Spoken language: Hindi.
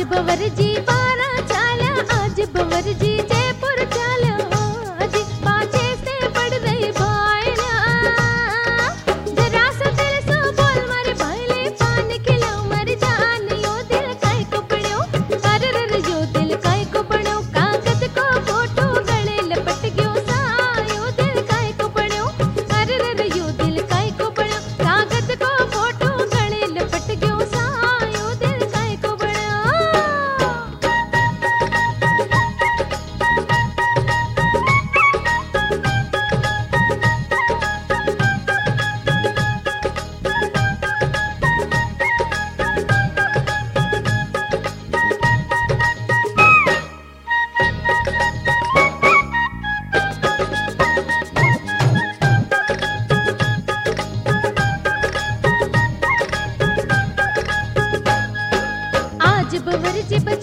बवर जी बारा चाला, आज बवर जी जयपुर चाला, आज पाछे से पड़ रही भाईला। जरा सा दिल सो बोल मारे भाईले, पान खिलाओ मर जान, यो दिल काय को पड़्यो, अरर यो दिल काय को पड़्यो, कागज को फोटो गले लपट गयो सा, यो दिल काय को पड़्यो, अरर यो दिल काय को पड़्यो, कागज को फोटो गले लपट गयो सा, यो दिल काय को पड़्यो। आज बवर जी